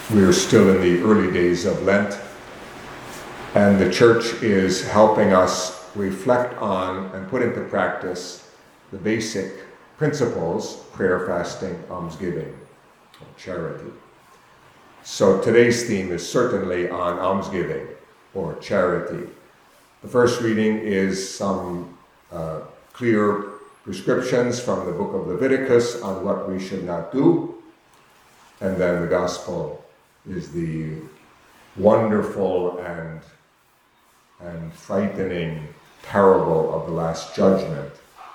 We're still in the early days of Lent, and the church is helping us reflect on and put into practice the basic principles: prayer, fasting, almsgiving, charity. So today's theme is certainly on almsgiving or charity. The first reading is some clear prescriptions from the book of Leviticus on what we should not do, and then the gospel is the wonderful and frightening parable of the Last Judgment.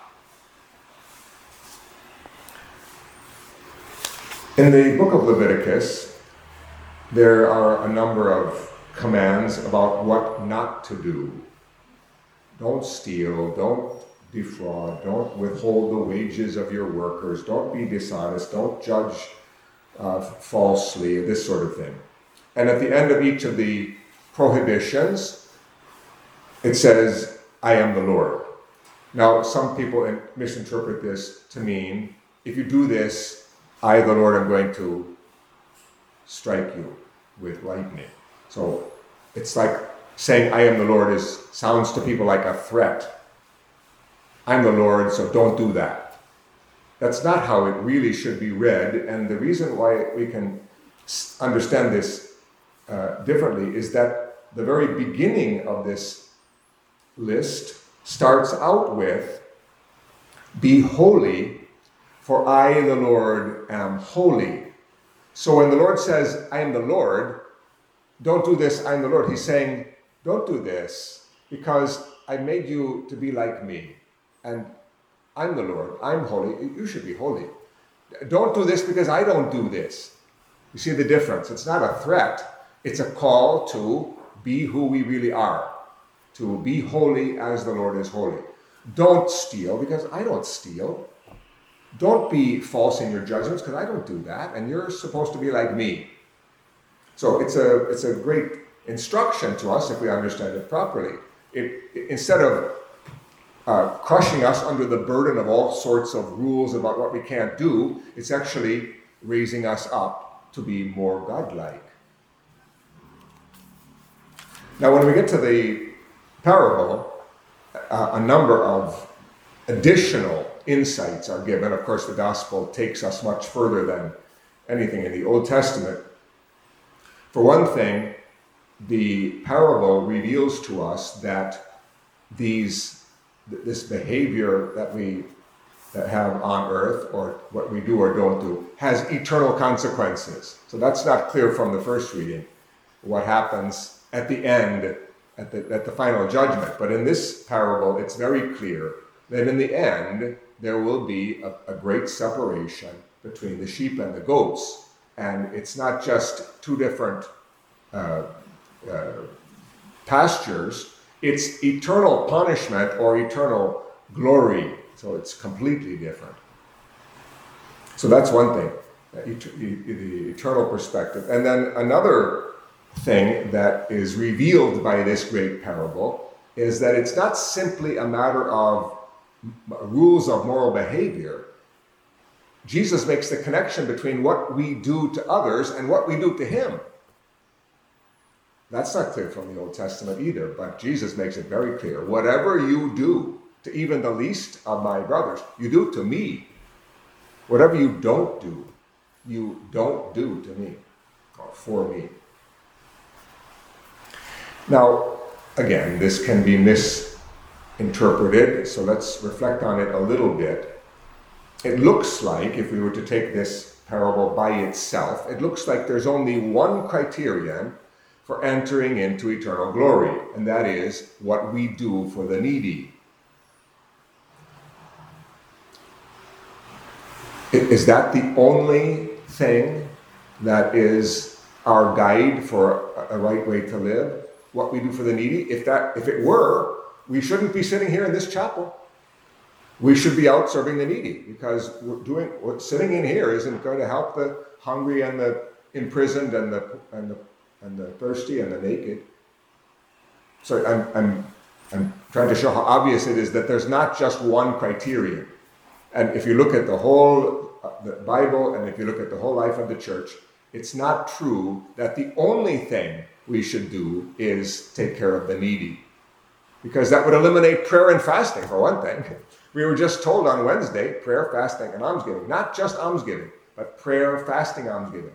In the book of Leviticus, there are a number of commands about what not to do. Don't steal, don't defraud, don't withhold the wages of your workers, don't be dishonest, don't judge falsely, this sort of thing. And at the end of each of the prohibitions, it says, I am the Lord. Now, some people misinterpret this to mean, if you do this, I, the Lord, am going to strike you with lightning. So it's like saying, I am the Lord sounds to people like a threat. I'm the Lord, so don't do that. That's not how it really should be read, and the reason why we can understand this differently is that the very beginning of this list starts out with, be holy, for I, the Lord, am holy. So when the Lord says, I am the Lord, don't do this, I am the Lord, he's saying, don't do this, because I made you to be like me, and I'm the Lord, I'm holy, you should be holy. Don't do this because I don't do this. You see the difference? It's not a threat, it's a call to be who we really are, to be holy as the Lord is holy. Don't steal because I don't steal. Don't be false in your judgments because I don't do that, and you're supposed to be like me. So it's a great instruction to us if we understand it properly. Instead of crushing us under the burden of all sorts of rules about what we can't do, it's actually raising us up to be more godlike. Now, when we get to the parable, a number of additional insights are given. Of course, the gospel takes us much further than anything in the Old Testament. For one thing, the parable reveals to us that this behavior that we have on earth, or what we do or don't do, has eternal consequences. So that's not clear from the first reading, what happens at the end, at the final judgment. But in this parable, it's very clear that in the end, there will be a great separation between the sheep and the goats. And it's not just two different pastures, it's eternal punishment or eternal glory. So it's completely different. So that's one thing, the eternal perspective. And then another thing that is revealed by this great parable is that it's not simply a matter of rules of moral behavior. Jesus makes the connection between what we do to others and what we do to him. That's not clear from the Old Testament either, but Jesus makes it very clear. Whatever you do to even the least of my brothers, you do to me. Whatever you don't do to me, or for me. Now, again, this can be misinterpreted, so let's reflect on it a little bit. It looks like, if we were to take this parable by itself, it looks like there's only one criterion for entering into eternal glory, and that is what we do for the needy. Is that the only thing that is our guide for a right way to live? What we do for the needy? If it were, we shouldn't be sitting here in this chapel. We should be out serving the needy, because sitting in here isn't going to help the hungry and the imprisoned and the thirsty and the naked. So I'm trying to show how obvious it is that there's not just one criterion. And if you look at the whole the Bible, and if you look at the whole life of the church, it's not true that the only thing we should do is take care of the needy. Because that would eliminate prayer and fasting, for one thing. We were just told on Wednesday, prayer, fasting, and almsgiving. Not just almsgiving, but prayer, fasting, almsgiving.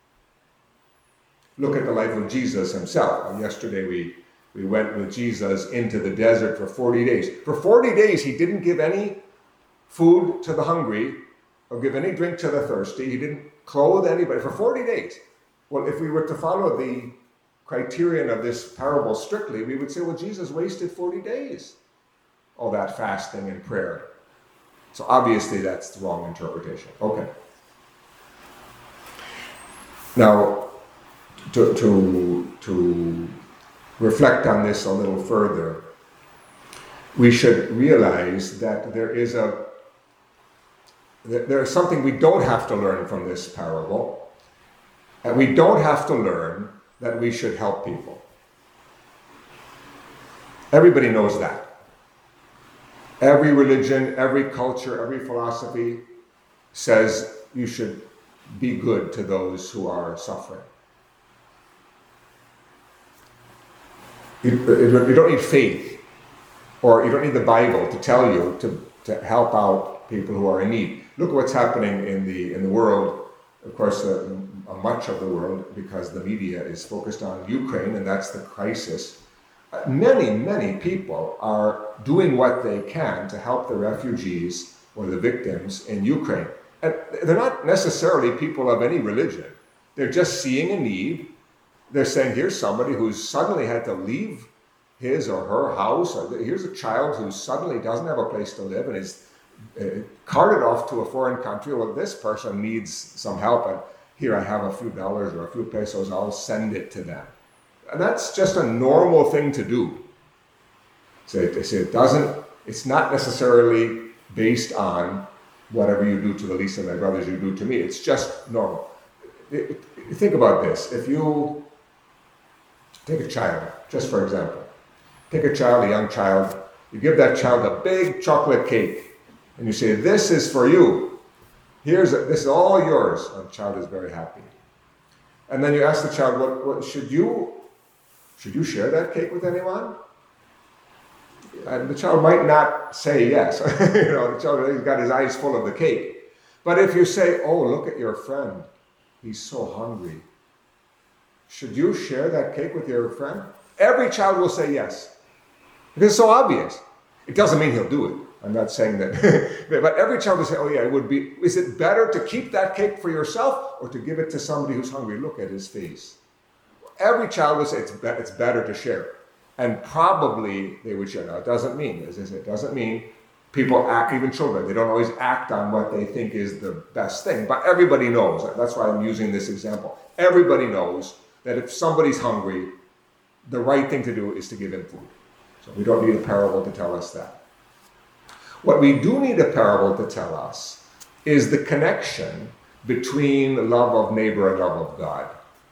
Look at the life of Jesus himself. Yesterday we went with Jesus into the desert for 40 days. For 40 days, he didn't give any food to the hungry or give any drink to the thirsty. He didn't clothe anybody for 40 days. Well, if we were to follow the criterion of this parable strictly, we would say, well, Jesus wasted 40 days. All that fasting and prayer. So obviously that's the wrong interpretation. Okay. Now, to reflect on this a little further, we should realize that there is something we don't have to learn from this parable, and we don't have to learn that we should help people. Everybody knows that. Every religion, every culture, every philosophy says you should be good to those who are suffering. You don't need faith, or you don't need the Bible to tell you to help out people who are in need. Look at what's happening in the world. Of course, much of the world, because the media is focused on Ukraine, and that's the crisis. Many people are doing what they can to help the refugees or the victims in Ukraine. And they're not necessarily people of any religion. They're just seeing a need. They're saying, here's somebody who's suddenly had to leave his or her house. Or here's a child who suddenly doesn't have a place to live and is carted off to a foreign country. Well, this person needs some help, and here I have a few dollars or a few pesos, I'll send it to them. And that's just a normal thing to do. So it's not necessarily based on whatever you do to the least of my brothers you do to me. It's just normal. Think about this. If you take a child, just for example, take a child, a young child, you give that child a big chocolate cake, and you say, this is for you. This is all yours. And the child is very happy. And then you ask the child, what should you share that cake with anyone? And the child might not say yes. The child has got his eyes full of the cake. But if you say, oh, look at your friend. He's so hungry. Should you share that cake with your friend? Every child will say yes. Because it's so obvious. It doesn't mean he'll do it. I'm not saying that. But every child will say, oh yeah, it would be. Is it better to keep that cake for yourself or to give it to somebody who's hungry? Look at his face. Every child will say it's better to share. And probably they would share. Now, it doesn't mean people act, even children, they don't always act on what they think is the best thing. But everybody knows. That's why I'm using this example. Everybody knows that if somebody's hungry, the right thing to do is to give him food. So we don't need a parable to tell us that. What we do need a parable to tell us is the connection between love of neighbor and love of God.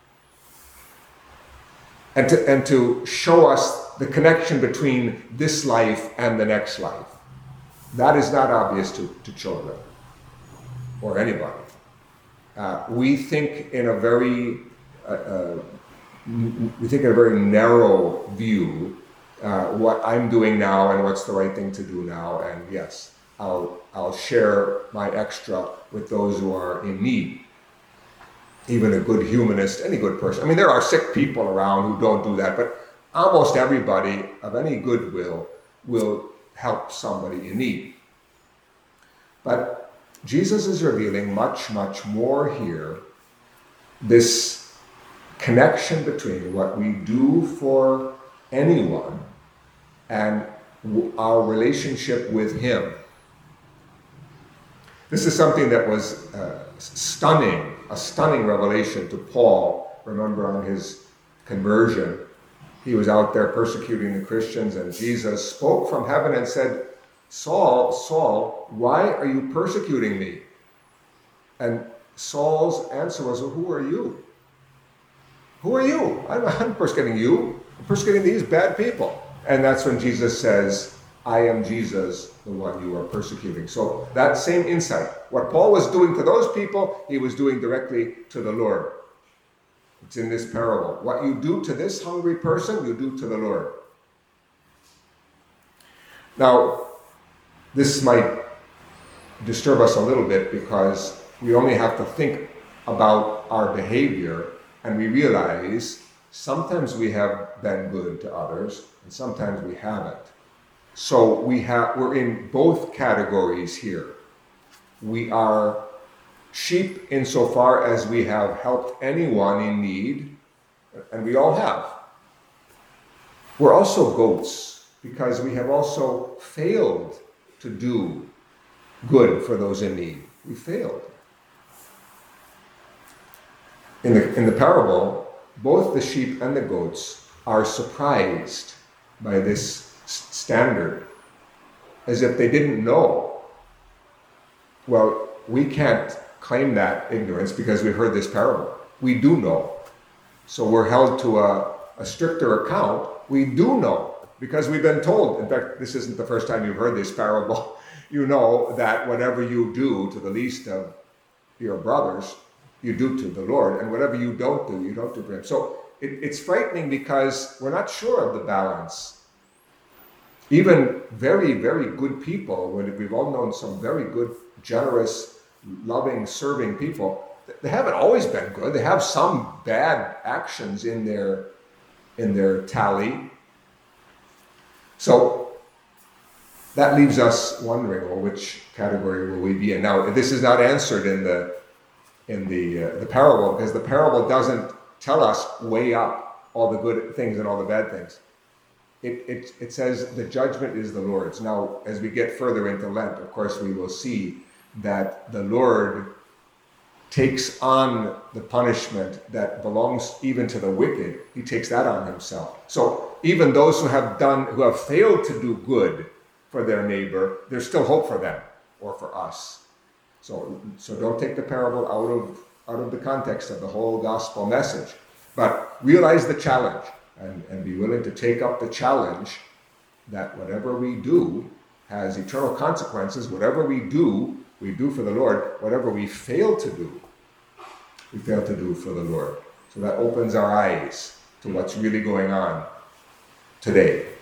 And to show us the connection between this life and the next life. That is not obvious to children or anybody. We think in a very narrow view. What I'm doing now and what's the right thing to do now, and yes, I'll share my extra with those who are in need. Even a good humanist, any good person. I mean, there are sick people around who don't do that, but almost everybody of any goodwill will help somebody in need. But Jesus is revealing much, much more here. This connection between what we do for anyone and our relationship with Him. This is something that was a stunning revelation to Paul. Remember, on his conversion, he was out there persecuting the Christians, and Jesus spoke from heaven and said, Saul, Saul, why are you persecuting me? And Saul's answer was, well, who are you? Who are you? I'm not persecuting you. I'm persecuting these bad people. And that's when Jesus says, I am Jesus, the one you are persecuting. So that same insight, what Paul was doing to those people, he was doing directly to the Lord. It's in this parable. What you do to this hungry person, you do to the Lord. Now, this might disturb us a little bit because we only have to think about our behavior and we realize sometimes we have been good to others and sometimes we haven't. So we're in both categories here. We are sheep insofar as we have helped anyone in need, and we all have. We're also goats because we have also failed to do good for those in need. We failed. In the parable, both the sheep and the goats are surprised by this standard, as if they didn't know. Well, we can't claim that ignorance because we heard this parable. We do know. So we're held to a stricter account. We do know because we've been told. In fact, this isn't the first time you've heard this parable. You know that whatever you do to the least of your brothers, you do to the Lord, and whatever you don't do, you don't do for him. So it's frightening because we're not sure of the balance. Even very, very good people, we've all known some very good, generous, loving, serving people, they haven't always been good. They have some bad actions in their tally. So that leaves us wondering, well, which category will we be in? Now, this is not answered in the parable, because the parable doesn't tell us weigh up all the good things and all the bad things. It says the judgment is the Lord's. Now, as we get further into Lent, of course, we will see that the Lord takes on the punishment that belongs even to the wicked. He takes that on himself. So even those who have failed to do good for their neighbor, there's still hope for them or for us. So don't take the parable out of the context of the whole gospel message, but realize the challenge and be willing to take up the challenge that whatever we do has eternal consequences. Whatever we do for the Lord. Whatever we fail to do, we fail to do for the Lord. So that opens our eyes to what's really going on today.